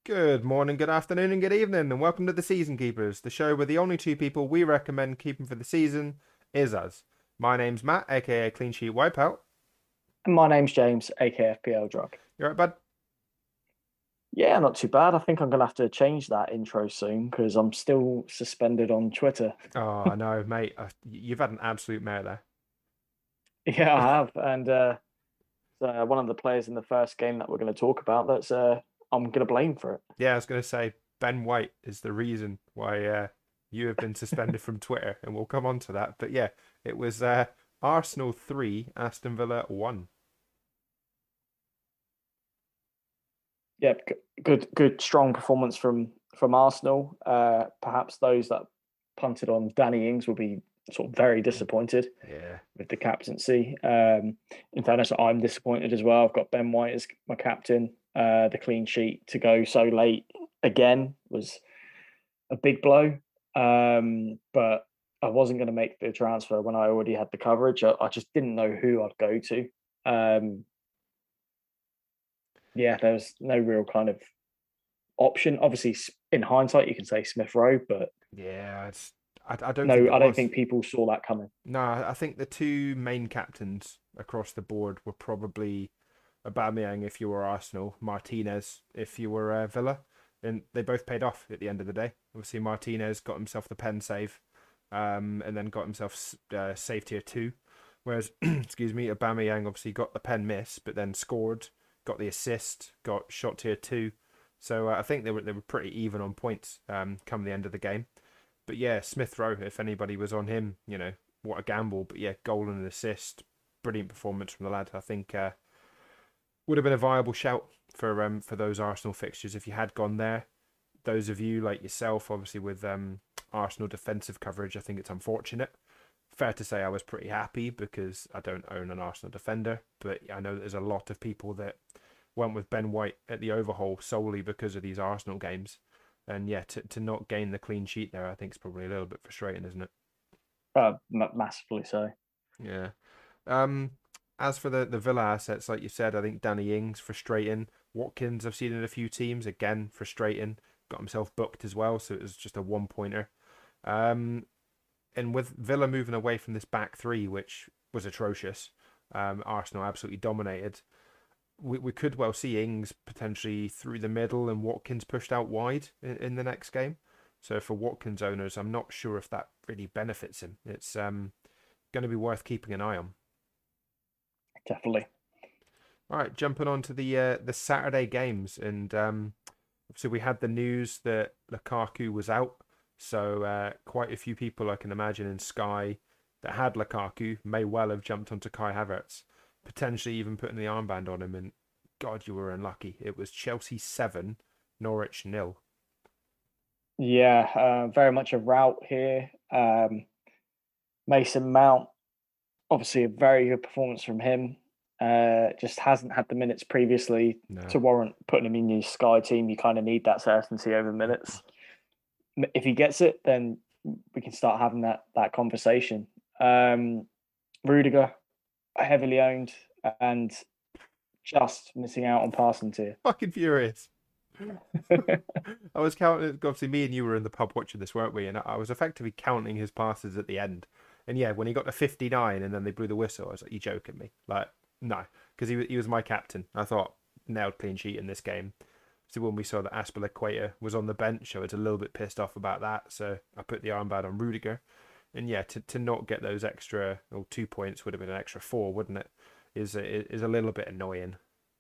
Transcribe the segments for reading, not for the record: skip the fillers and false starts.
Good morning, good afternoon, and good evening, and welcome to the Season Keepers, the show where the only two people we recommend keeping for the season is us. My name's Matt, aka Clean Sheet Wipeout. And my name's James, aka FPL Drug. You alright, bud? Yeah, not too bad. I think I'm gonna have to change that intro soon because I'm still suspended on Twitter. Oh, I know, mate. You've had an absolute mare there. Yeah, I have, and so one of the players in the first game that we're going to talk about. That's I'm going to blame for it. Yeah, I was going to say Ben White is the reason why you have been suspended from Twitter, and we'll come on to that. But yeah, it was Arsenal 3, Aston Villa 1. Yeah, good, strong performance from Arsenal. Perhaps those that punted on Danny Ings will be sort of very disappointed Yeah. with the captaincy. In fairness, I'm disappointed as well. I've got Ben White as my captain. The clean sheet to go so late again was a big blow. But I wasn't going to make the transfer when I already had the coverage. I just didn't know who I'd go to. Um, yeah, there was no real kind of option. Obviously, in hindsight, you can say Smith Rowe, but Yeah, I don't think no, it I don't was. think people saw that coming. No, I think the two main captains across the board were probably Aubameyang if you were Arsenal, Martinez if you were Villa, and they both paid off at the end of the day. Obviously, Martinez got himself the pen save, and then got himself save tier 2, whereas excuse me, Aubameyang obviously got the pen miss, but then scored, got the assist, got shot tier 2. So I think they were pretty even on points come the end of the game. But yeah, Smith Rowe, if anybody was on him, what a gamble. But yeah, goal and an assist, brilliant performance from the lad. I think would have been a viable shout for those Arsenal fixtures if you had gone there. Those of you like yourself, obviously with Arsenal defensive coverage, I think it's unfortunate. Fair to say I was pretty happy because I don't own an Arsenal defender, but I know there's a lot of people that went with Ben White at the overhaul solely because of these Arsenal games. And yeah, to not gain the clean sheet there, I think is probably a little bit frustrating, isn't it? Massively so. Yeah. Um, as for the Villa assets, like you said, I think Danny Ings frustrating. Watkins, I've seen in a few teams again frustrating. Got himself booked as well, so it was just a one pointer. Um, and with Villa moving away from this back three, which was atrocious, Arsenal absolutely dominated. We could well see Ings potentially through the middle and Watkins pushed out wide in the next game. So for Watkins owners, I'm not sure if that really benefits him. It's going to be worth keeping an eye on. Definitely. All right, jumping on to the Saturday games, and so we had the news that Lukaku was out. So quite a few people I can imagine in Sky that had Lukaku may well have jumped onto Kai Havertz, potentially even putting the armband on him. And God, you were unlucky. It was Chelsea 7, Norwich nil. Yeah, very much a route here. Mason Mount, obviously a very good performance from him. Just hasn't had the minutes previously No. to warrant putting him in your Sky team. You kind of need that certainty over minutes. If he gets it, then we can start having that conversation. Rudiger, heavily owned and just missing out on passing tier. Fucking furious. I was counting. Obviously, me and you were in the pub watching this, weren't we? And I was effectively counting his passes at the end. And yeah, when he got to 59 and then they blew the whistle, I was like, "You joking me?" Like, no, because he was my captain. I thought nailed clean sheet in this game. So when we saw that Aspilicueta was on the bench, I was a little bit pissed off about that. So I put the armband on Rudiger. And yeah, to not get those extra, well, 2 points would have been an extra four, wouldn't it? Is a little bit annoying.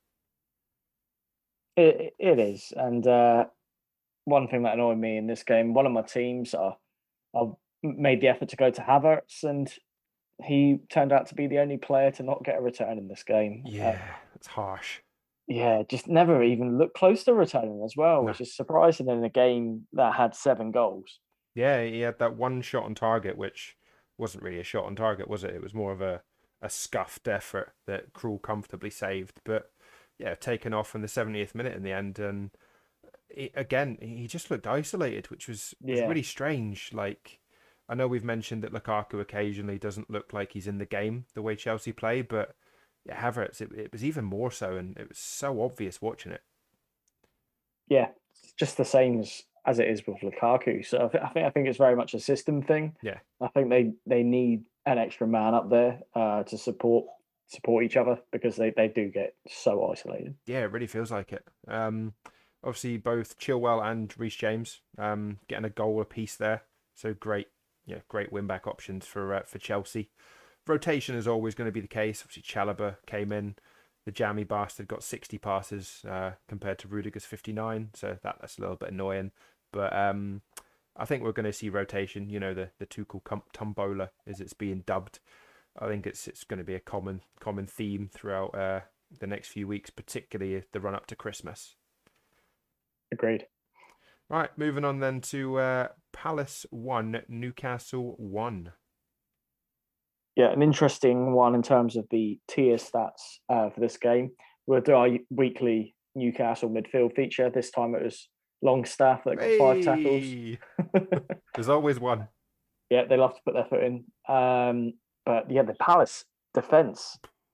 It is, and one thing that annoyed me in this game, one of my teams, I made the effort to go to Havertz, and he turned out to be the only player to not get a return in this game. Yeah, it's harsh. Yeah, just never even looked close to returning as well, No. which is surprising in a game that had 7 goals. Yeah, he had that one shot on target, which wasn't really a shot on target, was it? It was more of a scuffed effort that Krul comfortably saved. But yeah, taken off in the 70th minute in the end. And again, he just looked isolated, which was Yeah, really strange. Like, I know we've mentioned that Lukaku occasionally doesn't look like he's in the game the way Chelsea play, but yeah, Havertz, it was even more so. And it was so obvious watching it. yeah, just the same as it is with Lukaku. So I think it's very much a system thing. Yeah, I think they need an extra man up there to support each other because they do get so isolated. yeah, it really feels like it. Obviously both Chilwell and Reece James getting a goal apiece there, so great, yeah, great win back options for Chelsea. Rotation is always going to be the case. Obviously Chalobah came in, the jammy bastard got 60 passes compared to Rudiger's 59, so that's a little bit annoying. But I think we're going to see rotation. You know, the Tuchel Tombola, as it's being dubbed. I think it's going to be a common theme throughout the next few weeks, particularly the run up to Christmas. Agreed. Right, moving on then to Palace 1, Newcastle 1. Yeah, an interesting one in terms of the tier stats for this game. We'll do our weekly Newcastle midfield feature. This time it was Longstaff that got 5 tackles. Hey! There's always one. Yeah, they love to put their foot in. But yeah, the Palace defence,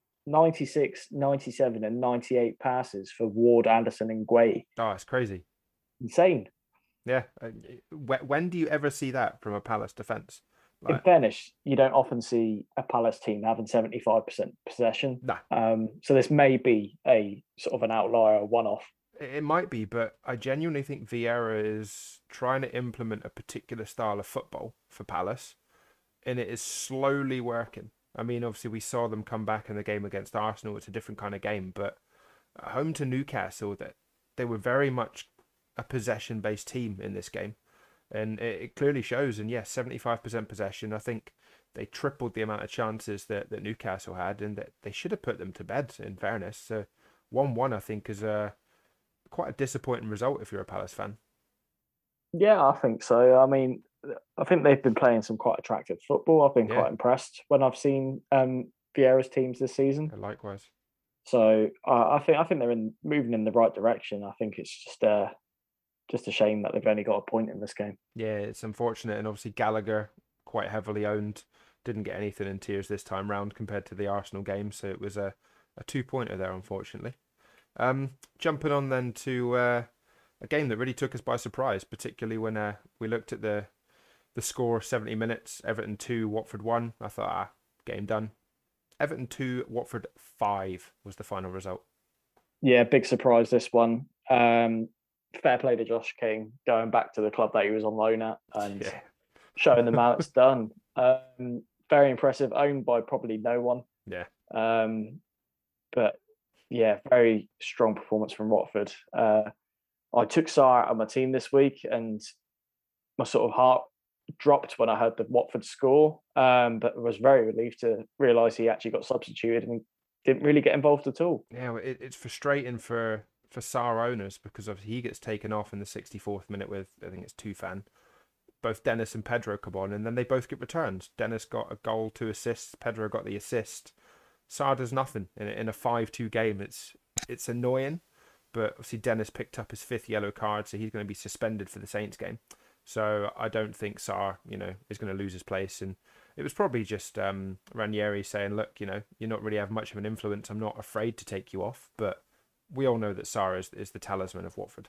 96, 97 and 98 passes for Ward, Anderson and Gueye. Oh, it's crazy. Insane. Yeah. When do you ever see that from a Palace defence? In fairness, you don't often see a Palace team having 75% possession. Nah. So this may be a sort of an outlier, one-off. It might be, but I genuinely think Vieira is trying to implement a particular style of football for Palace, and it is slowly working. I mean, obviously, we saw them come back in the game against Arsenal. It's a different kind of game, but at home to Newcastle, that they were very much a possession-based team in this game, and it clearly shows. And yes, 75% possession. I think they tripled the amount of chances that Newcastle had, and that they should have put them to bed. In fairness, so 1-1, I think, is quite a disappointing result if you're a Palace fan. Yeah, I think so. I mean, I think they've been playing some quite attractive football. I've been quite impressed when I've seen Vieira's teams this season. Likewise. So I think they're moving in the right direction. I think it's just a shame that they've only got a point in this game. Yeah, it's unfortunate, and obviously Gallagher quite heavily owned. Didn't get anything in tiers this time round compared to the Arsenal game, so it was a 2-pointer there, unfortunately. Jumping on then to a game that really took us by surprise, particularly when we looked at the score, 70 minutes, Everton 2, Watford 1. I thought, game done. Everton 2, Watford 5 was the final result. Yeah, big surprise this one. Fair play to Josh King, going back to the club that he was on loan at and showing them how it's done. Very impressive, owned by probably no one. Yeah. But yeah, very strong performance from Watford. I took Sarr out of my team this week, and my sort of heart dropped when I heard the Watford score. But was very relieved to realise he actually got substituted and didn't really get involved at all. Yeah, it's frustrating for Sarr owners because obviously he gets taken off in the 64th minute with, I think it's Tufan. Both Dennis and Pedro come on, and then they both get returns. Dennis got a goal, 2 assists. Pedro got the assist. Sarr does nothing in a 5-2 game. It's annoying, but obviously Dennis picked up his 5th yellow card, so he's going to be suspended for the Saints game. So I don't think Sarr, is going to lose his place. And it was probably just Ranieri saying, look, you're not really have much of an influence. I'm not afraid to take you off. But we all know that Sarr is the talisman of Watford.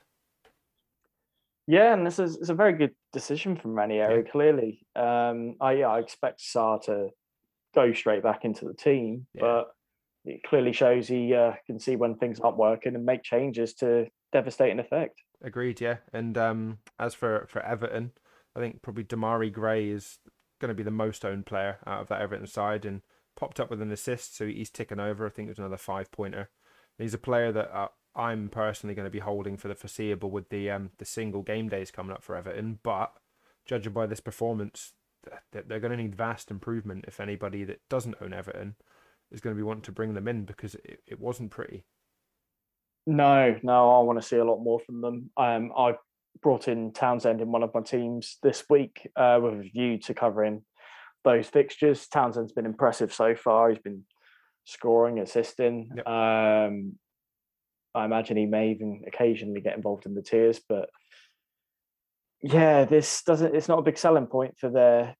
Yeah, and this is a very good decision from Ranieri, clearly. I expect Sarr to go straight back into the team, but it clearly shows he can see when things aren't working and make changes to devastating effect. Agreed, yeah. And as for Everton, I think probably Damari Gray is going to be the most owned player out of that Everton side, and popped up with an assist, so he's ticking over. I think it was another 5-pointer. He's a player that I'm personally going to be holding for the foreseeable with the single game days coming up for Everton, but judging by this performance, they're going to need vast improvement if anybody that doesn't own Everton is going to be wanting to bring them in, because it wasn't pretty. No, I want to see a lot more from them. I brought in Townsend in one of my teams this week with a view to covering those fixtures. Townsend's been impressive so far. He's been scoring, assisting. Yep. I imagine he may even occasionally get involved in the tiers, but yeah, it's not a big selling point for their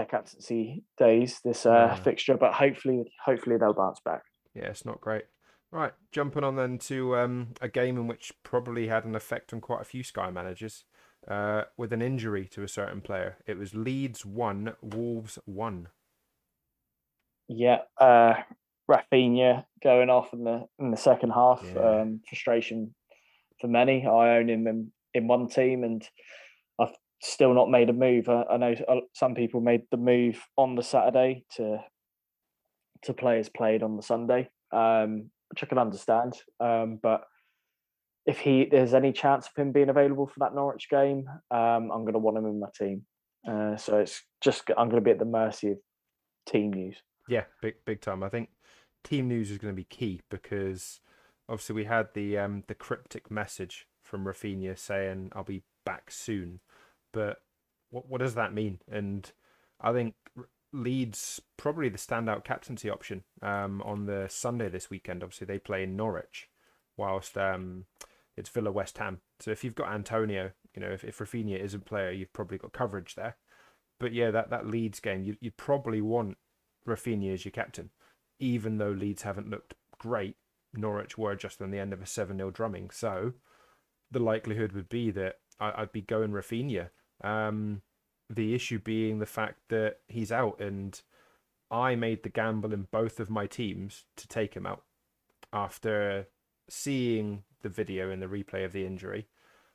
captaincy days, this fixture, but hopefully they'll bounce back. Yeah, it's not great. Right, jumping on then to a game in which probably had an effect on quite a few Sky managers, with an injury to a certain player. It was Leeds 1, Wolves 1. Yeah, Rafinha going off in the second half. Yeah. Frustration for many. I own him in one team, and I've still not made a move. I know some people made the move on the Saturday to players played on the Sunday, which I can understand. But if there's any chance of him being available for that Norwich game, I'm going to want him in my team. So it's just I'm going to be at the mercy of team news. Yeah, big time. I think team news is going to be key because obviously we had the cryptic message from Rafinha saying I'll be back soon, but what does that mean? And I think Leeds probably the standout captaincy option on the Sunday this weekend. Obviously they play in Norwich, whilst it's Villa West Ham. So if you've got Antonio, if Rafinha is a player, you've probably got coverage there. But yeah, that Leeds game, you'd probably want Rafinha as your captain, even though Leeds haven't looked great. Norwich were just on the end of a 7-0 drumming, so the likelihood would be that I'd be going Rafinha. The issue being the fact that he's out, and I made the gamble in both of my teams to take him out after seeing the video and the replay of the injury.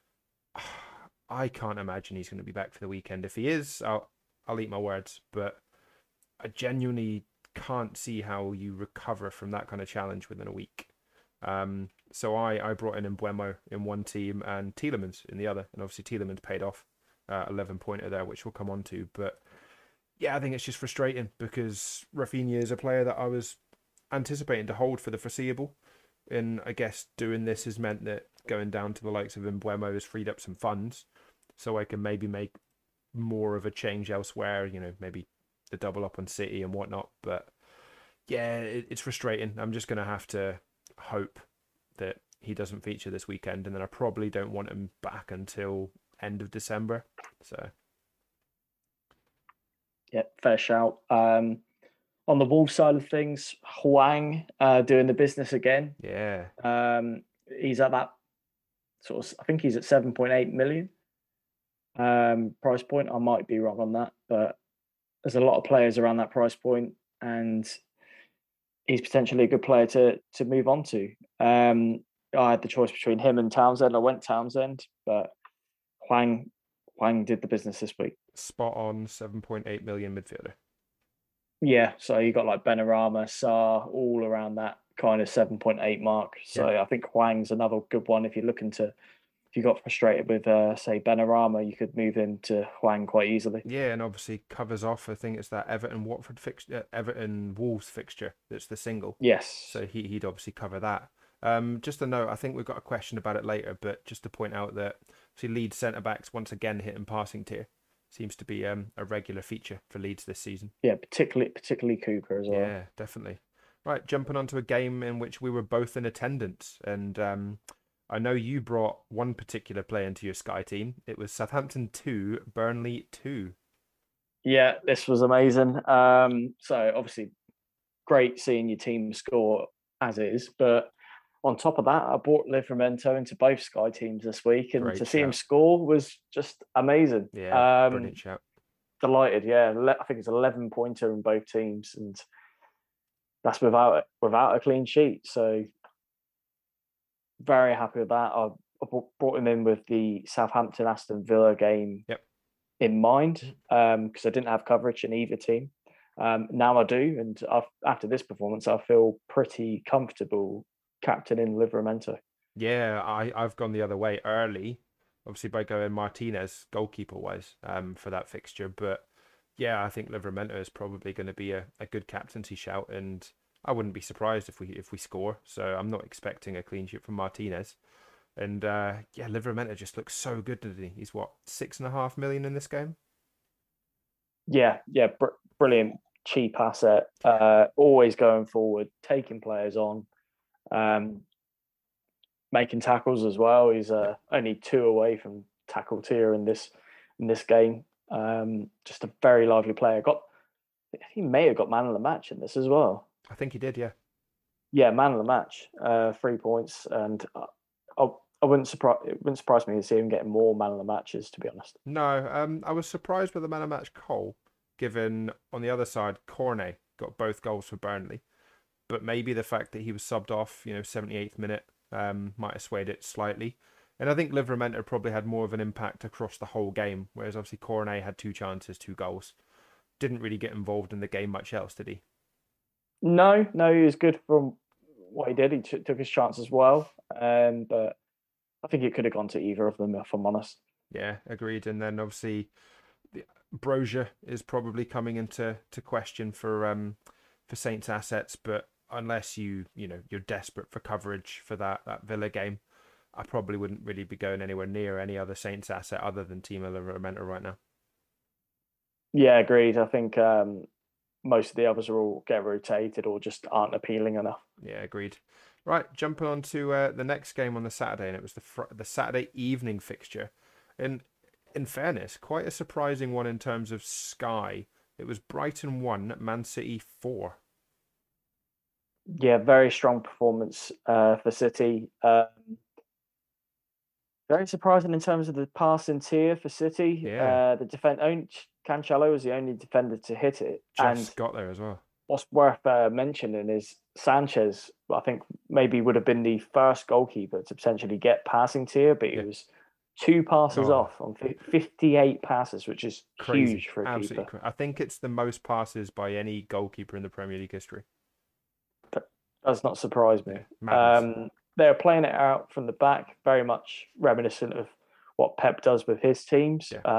I can't imagine he's going to be back for the weekend. If he is, I'll eat my words, but I genuinely can't see how you recover from that kind of challenge within a week. So I brought in Mbeumo in one team and Tielemans in the other, and obviously Tielemans paid off 11-pointer there, which we'll come on to. But yeah, I think it's just frustrating because Rafinha is a player that I was anticipating to hold for the foreseeable, and I guess doing this has meant that going down to the likes of Mbeumo has freed up some funds, so I can maybe make more of a change elsewhere. Maybe the double up on City and whatnot. But yeah, it's frustrating. I'm just going to have to hope that he doesn't feature this weekend, and then I probably don't want him back until end of December. So Yeah, fair shout. On the Wolves side of things, Huang doing the business again. yeah, He's at that sort of, I think he's at 7.8 million price point. I might be wrong on that, but there's a lot of players around that price point, and he's potentially a good player to move on to. I had the choice between him and Townsend. I went Townsend, but Huang did the business this week. spot on 7.8 million midfielder. Yeah, so you got like Benarama, Sarr, all around that kind of 7.8 mark. So Yeah. I think Huang's another good one if you're looking to if you got frustrated with say Benarama, you could move into Huang quite easily. Yeah, and obviously covers off. I think it's that Everton Wolves fixture that's the single. Yes. So he'd obviously cover that. Just a note, I think we've got a question about it later, but just to point out that see Leeds centre backs once again hitting passing tier seems to be a regular feature for Leeds this season. Yeah, particularly Cooper as well. Yeah, definitely. Right, jumping onto a game in which we were both in attendance, and I know you brought one particular player into your Sky team. It was Southampton 2, Burnley 2. Yeah, this was amazing. So obviously great seeing your team score as is, but on top of that, I brought Livramento into both Sky teams this week, and Great to see him shout. score was just amazing. Yeah, brilliant shout. Delighted, yeah. I think it's 11-pointer in both teams, and that's without a clean sheet. So very happy with that. I brought him in with the Southampton Aston Villa game Yep. in mind because I didn't have coverage in either team. Now I do, and after this performance, I feel pretty comfortable captaining Livramento. Yeah, I've gone the other way early, obviously by going Martinez goalkeeper wise for that fixture. But yeah, I think Livramento is probably going to be a good captaincy shout, and I wouldn't be surprised if we score. So I'm not expecting a clean sheet from Martinez. And yeah, Livramento just looks so good, doesn't he? He's what, 6.5 million in this game? Yeah, brilliant, cheap asset. Always going forward, taking players on, um, making tackles as well. He's only 2 away from tackle tier in this game. Just a very lively player. He may have got man of the match in this as well. I think he did, yeah. Yeah, man of the match, 3 points, and I, I wouldn't surprise me to see him getting more man of the matches. To be honest. No, I was surprised with the man of match Cole, given on the other side, Cornet got both goals for Burnley. But maybe the fact that he was subbed off, 78th minute, might have swayed it slightly. And I think Livramento probably had more of an impact across the whole game, whereas obviously Cornet had 2 chances, 2 goals. Didn't really get involved in the game much else, did he? No, no, he was good from what he did. He took his chance as well, but I think it could have gone to either of them, if I'm honest. Yeah, agreed. And then obviously Brozier is probably coming into question for Saints assets, but unless you're desperate for coverage for that Villa game, I probably wouldn't really be going anywhere near any other Saints asset other than Timo Livramento right now. Yeah, agreed. I think most of the others are all get rotated or just aren't appealing enough. Yeah, agreed. Right, jumping on to the next game on the Saturday, and it was the Saturday evening fixture. And in fairness, quite a surprising one in terms of Sky. It was Brighton 1, Man City 4. Yeah, very strong performance for City. Very surprising in terms of the passing tier for City. Yeah, The defend only Cancelo was the only defender to hit it, and just got there as well. what's worth mentioning is Sanchez. I think maybe would have been the first goalkeeper to potentially get passing tier, but he Yeah. was 2 passes Oh, off on 58 passes, which is crazy. huge for a Absolutely keeper. crazy. I think it's the most passes by any goalkeeper in the Premier League history. That does not surprise Yeah, me. madness. They're playing it out from the back, very much reminiscent of what Pep does with his teams. Yeah.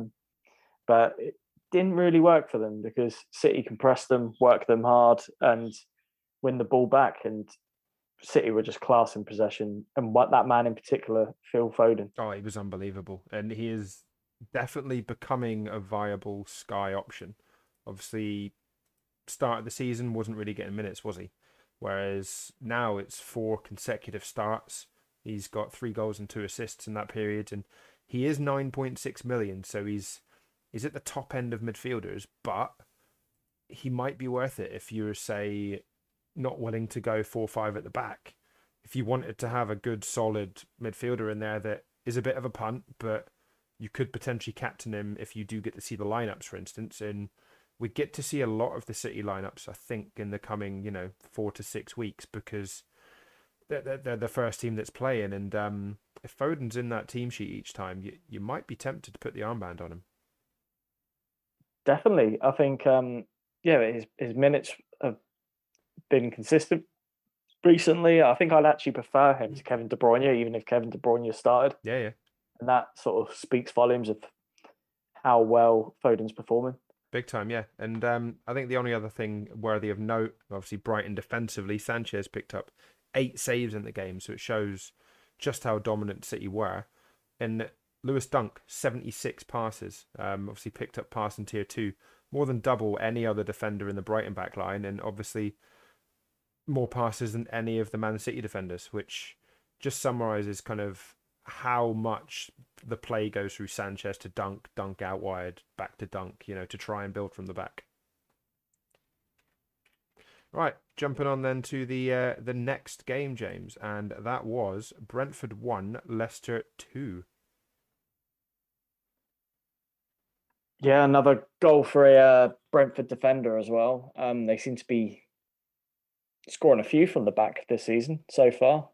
But it didn't really work for them because City can press them, work them hard, and win the ball back. And City were just class in possession. And what that man in particular, Phil Foden. Oh, he was unbelievable. And he is definitely becoming a viable Sky option. Obviously, start of the season wasn't really getting minutes, was he? Whereas now it's 4 consecutive starts. He's got 3 goals and 2 assists in that period, and he is 9.6 million, so he's at the top end of midfielders, but he might be worth it if you're, say, not willing to go 4-5 at the back. If you wanted to have a good solid midfielder in there that is a bit of a punt, but you could potentially captain him if you do get to see the lineups, for instance, and we get to see a lot of the City lineups, I think, in the coming, 4 to 6 weeks, because they're the first team that's playing. And if Foden's in that team sheet each time, you might be tempted to put the armband on him. Definitely. I think, yeah, his minutes have been consistent recently. I think I'd actually prefer him to Kevin De Bruyne, even if Kevin De Bruyne started. Yeah, yeah. And that sort of speaks volumes of how well Foden's performing. Big time, yeah. And I think the only other thing worthy of note, obviously Brighton defensively, Sanchez picked up 8 saves in the game, so it shows just how dominant City were. And Lewis Dunk, 76 passes, obviously picked up pass in tier 2, more than double any other defender in the Brighton back line, and obviously more passes than any of the Man City defenders, which just summarises kind of how much the play goes through Sanchez to Dunk, Dunk out wide, back to Dunk, to try and build from the back. Right, jumping on then to the next game, James, and that was Brentford 1, Leicester 2. Yeah, another goal for a Brentford defender as well. They seem to be scoring a few from the back this season so far.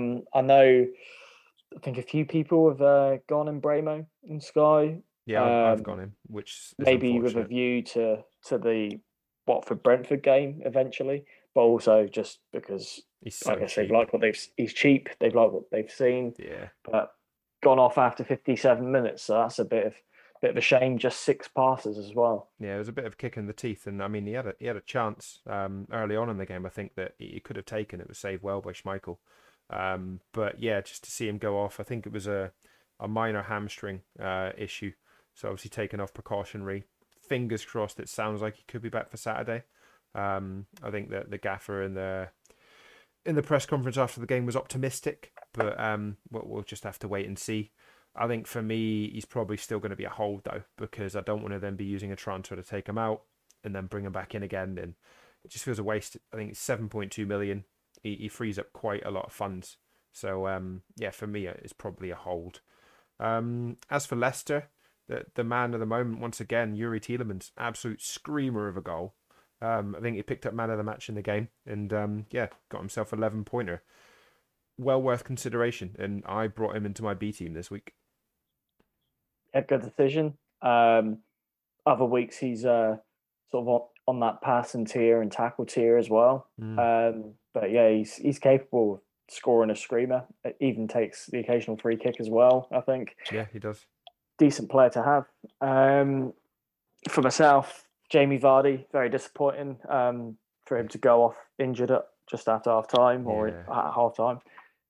I think a few people have gone in Bremo in Sky. Yeah, I've gone in, which is Maybe with a unfortunate. view to the Watford Brentford game eventually, but also just because He's I so guess they've cheap. liked what he's cheap. They've liked what they've seen, Yeah. but gone off after 57 minutes. So that's a bit of a shame. Just 6 passes as well. Yeah, it was a bit of a kick in the teeth, and I mean he had a chance early on in the game. I think that he could have taken it. Was saved well by Schmeichel, but yeah, just to see him go off, I think it was a minor hamstring issue. So obviously taken off precautionary. Fingers crossed. It sounds like he could be back for Saturday. I think that the gaffer in the press conference after the game was optimistic, but we'll just have to wait and see. I think for me, he's probably still going to be a hold though, because I don't want to then be using a transfer to take him out and then bring him back in again. And it just feels a waste. I think it's 7.2 million. he frees up quite a lot of funds. So yeah, for me, it's probably a hold. As for Leicester, the man of the moment once again, Yuri Tielemans, absolute screamer of a goal. I think he picked up man of the match in the game, and yeah, got himself 11-pointer. Well worth consideration, and I brought him into my B team this week. A good decision. Other weeks he's sort of on that passing tier and tackle tier as well. But yeah, he's capable of scoring a screamer. It even takes the occasional free kick as well, I think. Yeah, he does. Decent player to have. For myself, Jamie Vardy, very disappointing for him to go off injured just after half time or at half time.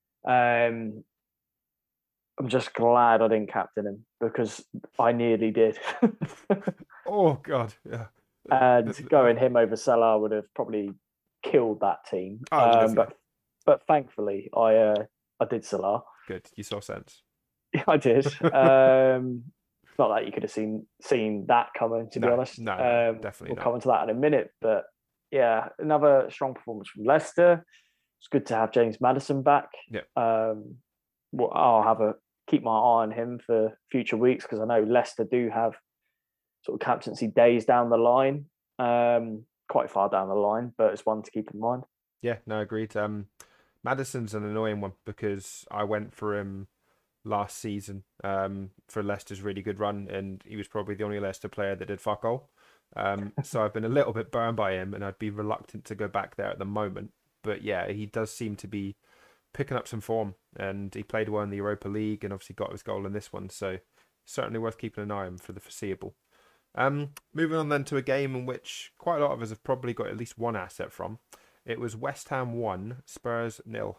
I'm just glad I didn't captain him because I nearly did. Oh God, yeah. And going him over Salah would have probably killed that team. But thankfully, I did Salah. Good, you saw sense. I did. Not that you could have seen that coming, to be honest. No, definitely we'll not. come into that in a minute. But yeah, another strong performance from Leicester. It's good to have James Maddison back. Yeah. Well, I'll keep my eye on him for future weeks because I know Leicester do have sort of captaincy days down the line, quite far down the line, but it's one to keep in mind. Yeah, no, agreed. Maddison's an annoying one because I went for him last season for Leicester's really good run, and he was probably the only Leicester player that did fuck all. So I've been a little bit burned by him, and I'd be reluctant to go back there at the moment. But yeah, he does seem to be picking up some form, and he played well in the Europa League, and obviously got his goal in this one. So certainly worth keeping an eye on for the foreseeable. Moving on then to a game in which quite a lot of us have probably got at least one asset from. It was West Ham 1, Spurs 0.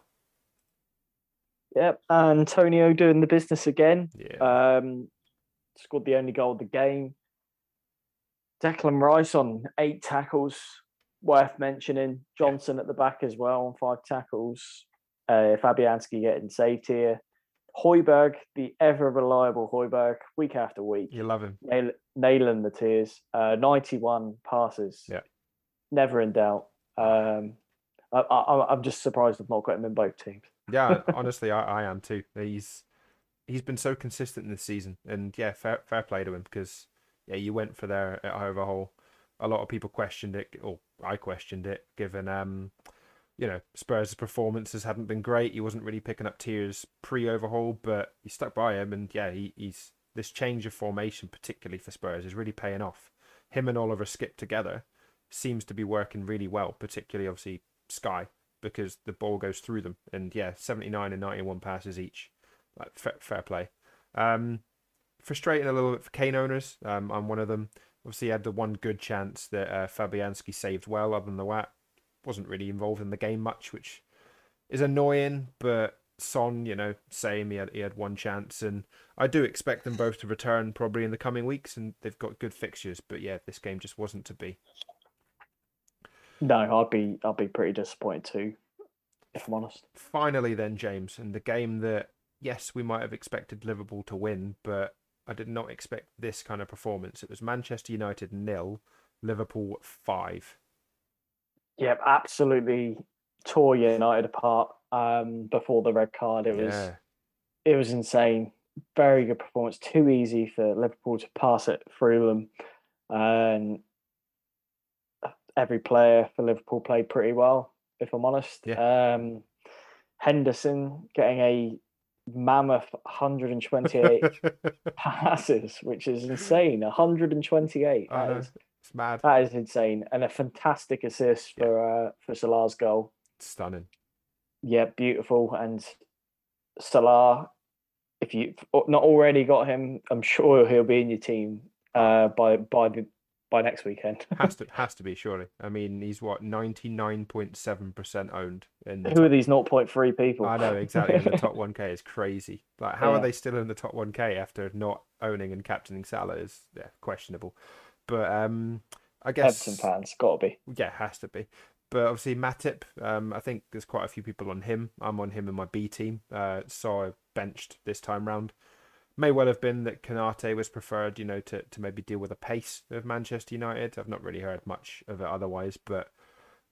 Yep, Antonio doing the business again. Yeah. Scored the only goal of the game. Declan Rice on 8 tackles, worth mentioning. Johnson at the back as well on 5 tackles. Fabianski getting saved here. Højbjerg, the ever reliable Højbjerg, week after week. You love him. Nailing the tiers. 91 passes. Yeah. Never in doubt. I'm just surprised I've not got him in both teams. Yeah, honestly, I am too. He's been so consistent this season, and yeah, fair play to him because yeah, you went for there at Overhaul. A lot of people questioned it, or I questioned it, given Spurs' performances hadn't been great. He wasn't really picking up tiers pre-Overhaul, but he stuck by him, and yeah, he's this change of formation, particularly for Spurs, is really paying off. Him and Oliver Skip together seems to be working really well, particularly obviously Sky, because the ball goes through them, and yeah, 79 and 91 passes each. Like fair play. Frustrating a little bit for Kane owners. I'm one of them. Obviously, he had the one good chance that Fabianski saved well. Other than that, wasn't really involved in the game much, which is annoying. But Son, same. He had one chance, and I do expect them both to return probably in the coming weeks, and they've got good fixtures. But yeah, this game just wasn't to be. No, I'll be pretty disappointed too, if I'm honest. Finally, then James, and the game that yes, we might have expected Liverpool to win, but I did not expect this kind of performance. It was Manchester United 0, Liverpool 5. Yep, absolutely tore United apart before the red card. It was insane. Very good performance. Too easy for Liverpool to pass it through them. And every player for Liverpool played pretty well, if I'm honest. Yeah. Henderson getting a mammoth 128 passes, which is insane. 128. It's mad. That is insane, and a fantastic assist for Salah's goal. Stunning. Yeah, beautiful. And Salah, if you've not already got him, I'm sure he'll be in your team by next weekend. has to be, surely. I mean, he's 99.7% owned. Who are these 0.3 people? I know, exactly. In the top 1K is crazy. Like, how are they still in the top 1K after not owning and captaining Salah is questionable. But I guess Everton fans, gotta be. Yeah, has to be. But obviously Matip, I think there's quite a few people on him. I'm on him in my B team. So I benched this time round. May well have been that Konate was preferred, to maybe deal with the pace of Manchester United. I've not really heard much of it otherwise, but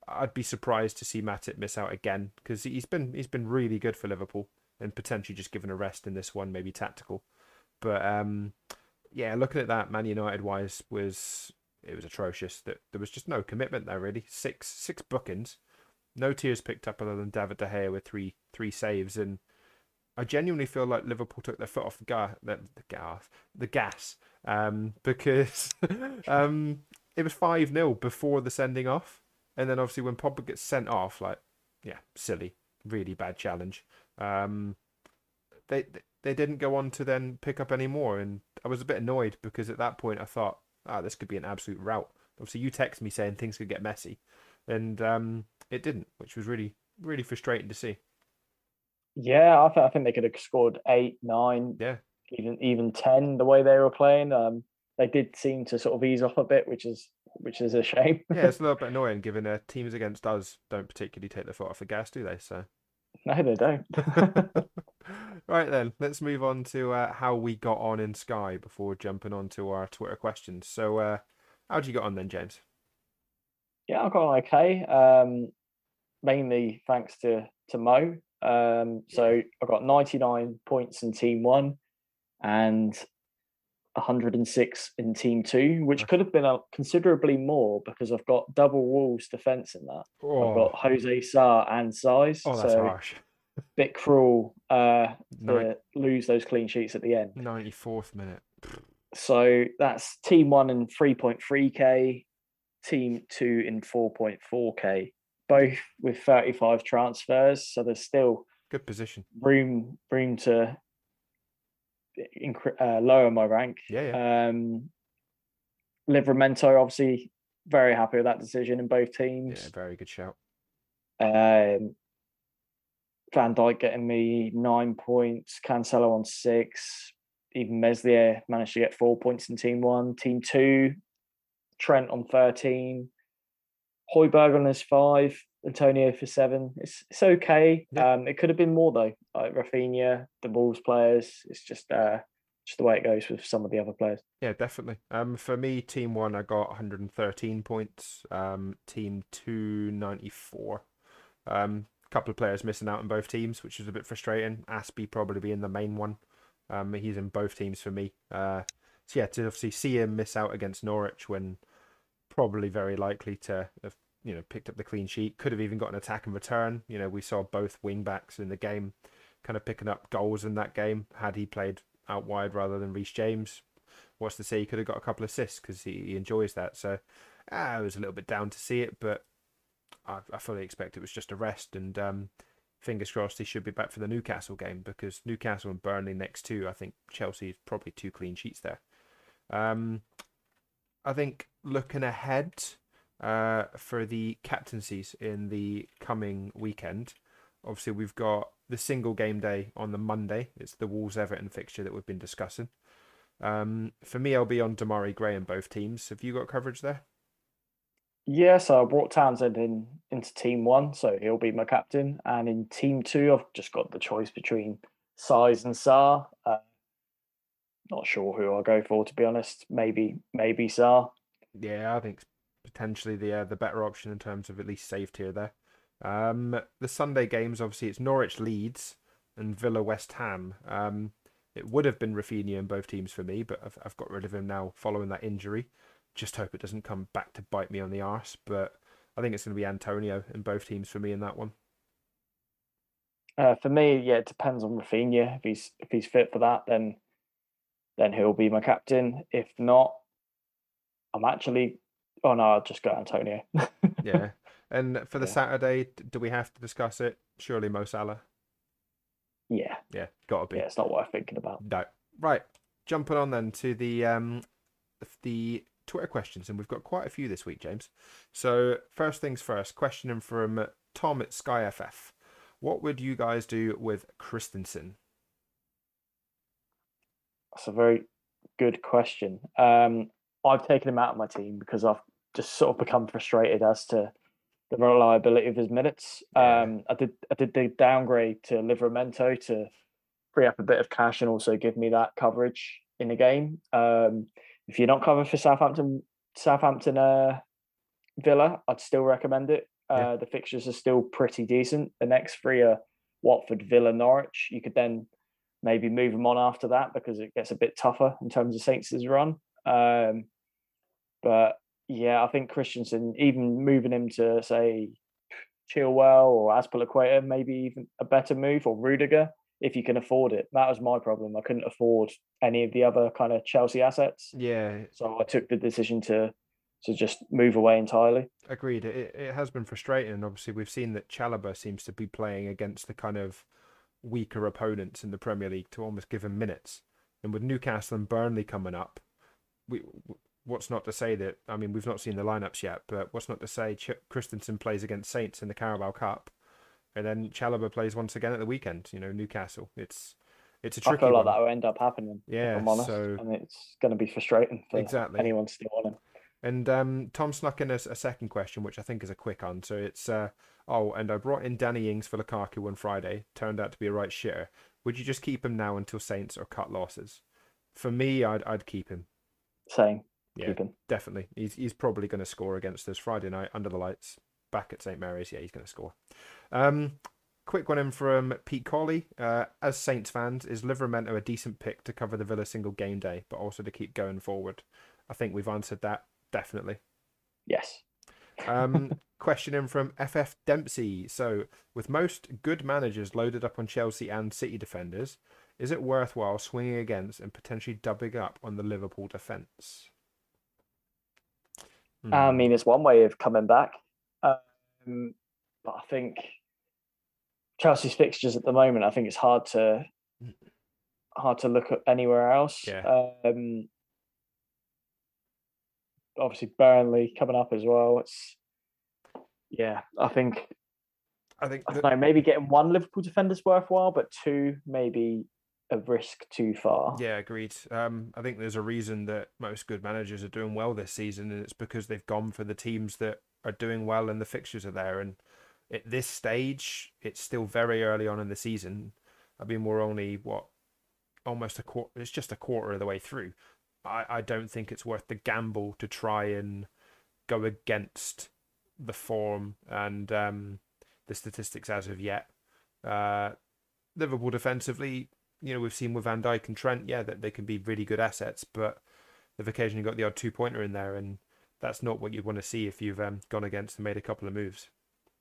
I'd be surprised to see Matip miss out again because he's been really good for Liverpool and potentially just given a rest in this one, maybe tactical. But yeah, looking at that Man United wise it was atrocious. That there was just no commitment there really. Six bookings, no tears picked up other than David De Gea with three saves, and I genuinely feel like Liverpool took their foot off the gas, because it was 5-0 before the sending off, and then obviously when Pogba gets sent off, like, yeah, silly, really bad challenge. Um, they they didn't go on to then pick up any more, and I was a bit annoyed because at that point I thought, this could be an absolute rout. Obviously, you text me saying things could get messy, and it didn't, which was really frustrating to see. Yeah, I think they could have scored 8, 9, Yeah, even 10 the way they were playing. They did seem to sort of ease off a bit, which is a shame. yeah, it's a little bit annoying given teams against us don't particularly take their foot off the gas, do they? So. No, they don't. Right then, let's move on to how we got on in Sky before jumping on to our Twitter questions. So, how'd you get on then, James? Yeah, I got on okay. Mainly thanks to Mo. So I got 99 points in Team One and 106 in Team Two, which could have been considerably more because I've got double Wolves defense in that. I've got Oh, Jose Sarr and Size, oh, that's so harsh. bit cruel Nin- to lose those clean sheets at the end. 94th minute. So that's Team One in 3.3k, Team Two in 4.4k, both with 35 transfers. So there's still Good position. room to lower my rank. Yeah, yeah, Livramento, obviously, very happy with that decision in both yeah. teams. Very good shout. Um, Van Dijk getting me 9 points, Cancelo on 6, even Meslier managed to get 4 points in Team One. Team Two, Trent on 13, Højbjerg on his 5, Antonio for 7. It's okay. Yeah, It could have been more though. Like Rafinha, the Wolves players. It's just the way it goes with some of the other players. yeah, definitely. For me, Team One, I got 113 points. Team Two, 94. Couple of players missing out in both teams, which is a bit frustrating. Aspie probably being the main one. He's in both teams for me. So yeah, to obviously see him miss out against Norwich when probably very likely to have picked up the clean sheet, could have even got an attack and return. We saw both wing backs in the game kind of picking up goals in that game. Had he played out wide rather than Reece James, what's to say he could have got a couple of assists because he enjoys that. So I was a little bit down to see it, but I fully expect it was just a rest, and fingers crossed he should be back for the Newcastle game because Newcastle and Burnley next two, I think Chelsea is probably 2 clean sheets there. I think looking ahead for the captaincies in the coming weekend, obviously we've got the single game day on the Monday. It's the Wolves-Everton fixture that we've been discussing. For me, I'll be on Damari Gray in both teams. Have you got coverage there? Yeah, so I brought Townsend into Team One, so he'll be my captain. And in Team Two, I've just got the choice between Size and Sarr. Not sure who I'll go for, to be honest. Maybe Sarr. Yeah, I think potentially the better option in terms of at least save tier there. The Sunday games, obviously, it's Norwich Leeds and Villa West Ham. It would have been Rafinha in both teams for me, but I've got rid of him now following that injury. Just hope it doesn't come back to bite me on the arse. But I think it's going to be Antonio in both teams for me in that one. For me, yeah, it depends on Rafinha. If he's fit for that, then he'll be my captain. If not, I'm actually. Oh no, I'll just go Antonio. Yeah. And for the Yeah, Saturday, do we have to discuss it? Surely Mo Salah. yeah, Yeah, gotta be. yeah. It's not worth thinking about. No. Right. Jumping on then to the Twitter questions, and we've got quite a few this week, James. So first things first, questioning from Tom at SkyFF. What would you guys do with Christensen? That's a very good question. I've taken him out of my team because I've just sort of become frustrated as to the reliability of his minutes. Yeah. I did the downgrade to Livramento to free up a bit of cash and also give me that coverage in the game. If you're not covered for Southampton Villa, I'd still recommend it. Yeah. The fixtures are still pretty decent. The next three are Watford, Villa, Norwich. You could then maybe move them on after that because it gets a bit tougher in terms of Saints' run. But yeah, I think Christensen, even moving him to say Chilwell or Azpilicueta, maybe even a better move, or Rudiger, if you can afford it. That was my problem. I couldn't afford any of the other kind of Chelsea assets, Yeah, so I took the decision to just move away entirely. agreed. It has been frustrating. And obviously, we've seen that Chalobah seems to be playing against the kind of weaker opponents in the Premier League to almost give him minutes. And with Newcastle and Burnley coming up, we what's not to say that, I mean, we've not seen the lineups yet, but what's not to say Christensen plays against Saints in the Carabao Cup, and then Chalobah plays once again at the weekend. Newcastle. It's a I tricky feel like one. that will end up happening, if Yeah. I'm honest, So and it's going to be frustrating for exactly. anyone still on him. And Tom snuck in a second question, which I think is a quick answer. It's and I brought in Danny Ings for Lukaku on Friday. Turned out to be a right shitter. Would you just keep him now until Saints or cut losses? For me, I'd keep him. Saying Yeah, keep him. definitely. He's probably going to score against us Friday night under the lights back at St Mary's. Yeah, he's going to score. Um, quick one in from Pete Colley. As Saints fans, is Livramento a decent pick to cover the Villa single game day, but also to keep going forward? I think we've answered that. Definitely. Yes. Question in from FF Dempsey. So, with most good managers loaded up on Chelsea and City defenders, is it worthwhile swinging against and potentially doubling up on the Liverpool defence? I mean, it's one way of coming back. But I think Chelsea's fixtures at the moment, I think it's hard to look at anywhere else. Yeah. Obviously Burnley coming up as well. I think I think I don't know, maybe getting one Liverpool defender's worthwhile, but two maybe a risk too far. Yeah, agreed. I think there's a reason that most good managers are doing well this season, and it's because they've gone for the teams that are doing well and the fixtures are there. And at this stage, it's still very early on in the season. I mean, we're only almost a quarter. It's just a quarter of the way through. I don't think it's worth the gamble to try and go against the form and the statistics as of yet. Liverpool defensively, we've seen with Van Dijk and Trent, that they can be really good assets, but they've occasionally got the odd 2-pointer in there, and that's not what you'd want to see if you've gone against and made a couple of moves.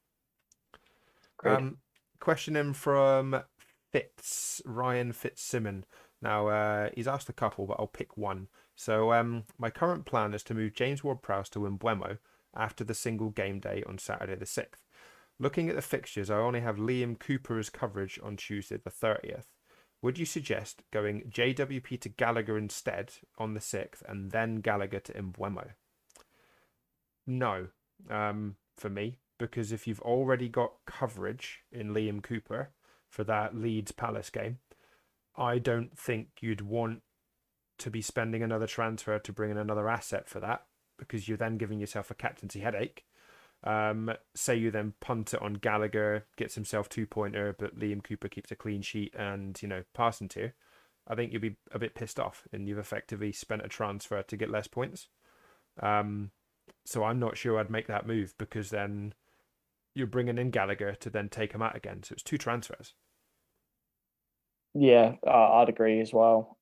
Question in from Ryan Fitzsimon. Now, he's asked a couple, but I'll pick one. So, my current plan is to move James Ward-Prowse to Mbeumo after the single game day on Saturday the 6th. Looking at the fixtures, I only have Liam Cooper's coverage on Tuesday the 30th. Would you suggest going JWP to Gallagher instead on the 6th and then Gallagher to Mbeumo? No, for me, because if you've already got coverage in Liam Cooper for that Leeds Palace game, I don't think you'd want to be spending another transfer to bring in another asset for that, because you're then giving yourself a captaincy headache. Say you then punt it on Gallagher, gets himself 2-pointer, but Liam Cooper keeps a clean sheet and, passing tier. I think you'll be a bit pissed off and you've effectively spent a transfer to get less points. So I'm not sure I'd make that move, because then you're bringing in Gallagher to then take him out again. So it's 2 transfers. Yeah, I'd agree as well.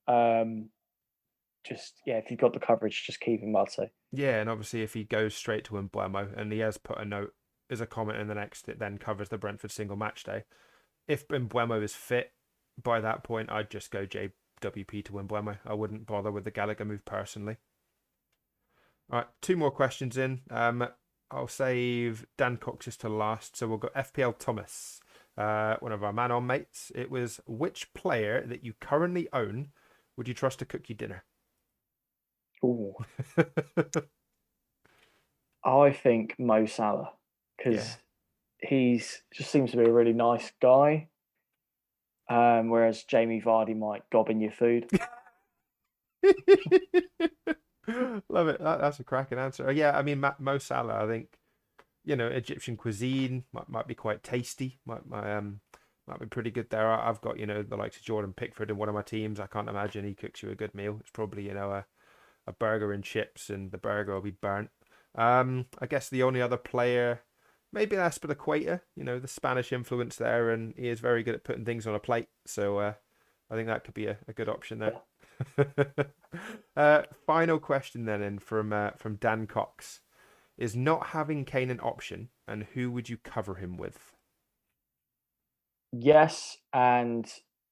If you've got the coverage, just keep him, I'd say. Yeah, and obviously if he goes straight to Mbeumo, and he has put a note as a comment in the next, it then covers the Brentford single match day. If Mbeumo is fit by that point, I'd just go JWP to Mbeumo. I wouldn't bother with the Gallagher move personally. All right, 2 more questions in. I'll save Dan Cox's to last. So we'll go FPL Thomas, one of our man-on mates. It was, which player that you currently own would you trust to cook you dinner? Ooh. I think Mo Salah, because he's just seems to be a really nice guy. Whereas Jamie Vardy might gob in your food. Love it. That's a cracking answer. Yeah, I mean, Mo Salah, I think, Egyptian cuisine might be quite tasty. Might be pretty good there. I've got, the likes of Jordan Pickford in one of my teams. I can't imagine he cooks you a good meal. It's probably, a burger and chips, and the burger will be burnt. I guess the only other player maybe Aspilicueta, the Spanish influence there, and he is very good at putting things on a plate. So I think that could be a good option there. Yeah. Final question then, in from Dan Cox. Is not having Kane an option, and who would you cover him with? Yes, and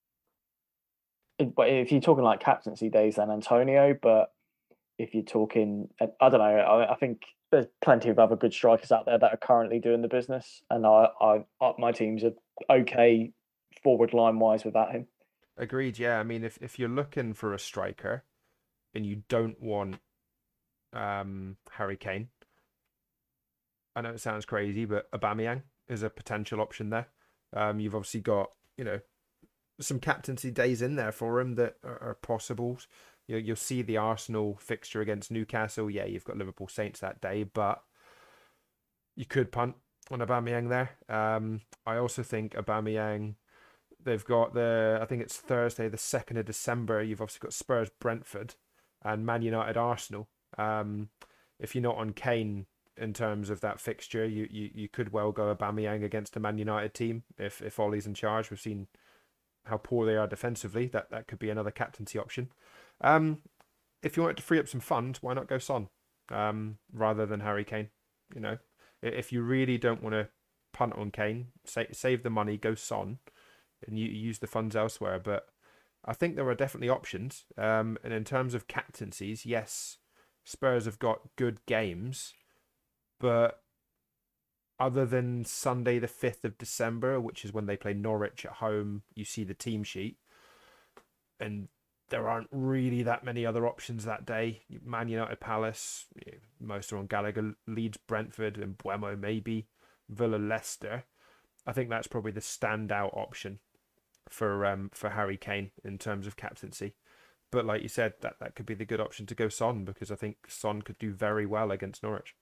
but if you're talking like captaincy days, then Antonio. But if you're talking, I don't know. I think there's plenty of other good strikers out there that are currently doing the business, and my teams are okay forward line wise without him. Agreed. Yeah, I mean, if you're looking for a striker and you don't want Harry Kane, I know it sounds crazy, but Aubameyang is a potential option there. You've obviously got some captaincy days in there for him that are possible. You'll see the Arsenal fixture against Newcastle. Yeah, you've got Liverpool Saints that day, but you could punt on Aubameyang there. I also think Aubameyang. They've got I think it's Thursday, the 2nd of December. You've obviously got Spurs, Brentford, and Man United, Arsenal. If you're not on Kane in terms of that fixture, you could well go Aubameyang against a Man United team if Ollie's in charge. We've seen how poor they are defensively. That could be another captaincy option. If you want to free up some funds, why not go Son rather than Harry Kane? If you really don't want to punt on Kane, save the money, go Son, and you use the funds elsewhere. But I think there are definitely options. And in terms of captaincies, yes, Spurs have got good games, but other than Sunday the 5th of December, which is when they play Norwich at home, you see the team sheet, and there aren't really that many other options that day. Man United, Palace, most are on Gallagher, Leeds, Brentford, and Buemo maybe, Villa, Leicester. I think that's probably the standout option for Harry Kane in terms of captaincy. But like you said, that could be the good option to go Son, because I think Son could do very well against Norwich.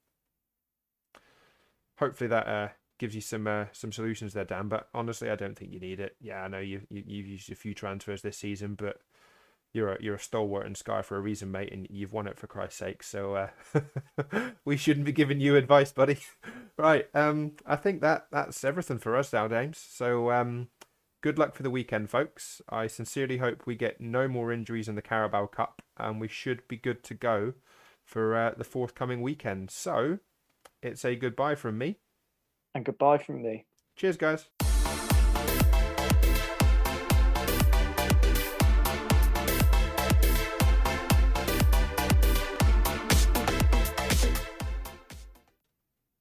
Hopefully that gives you some solutions there, Dan. But honestly, I don't think you need it. Yeah, I know you've used a few transfers this season, but you're a stalwart in Sky for a reason, mate, and you've won it for Christ's sake. So we shouldn't be giving you advice, buddy. Right. I think that's everything for us now, James. So good luck for the weekend, folks. I sincerely hope we get no more injuries in the Carabao Cup, and we should be good to go for the forthcoming weekend. So it's a goodbye from me. And goodbye from me. Cheers, guys.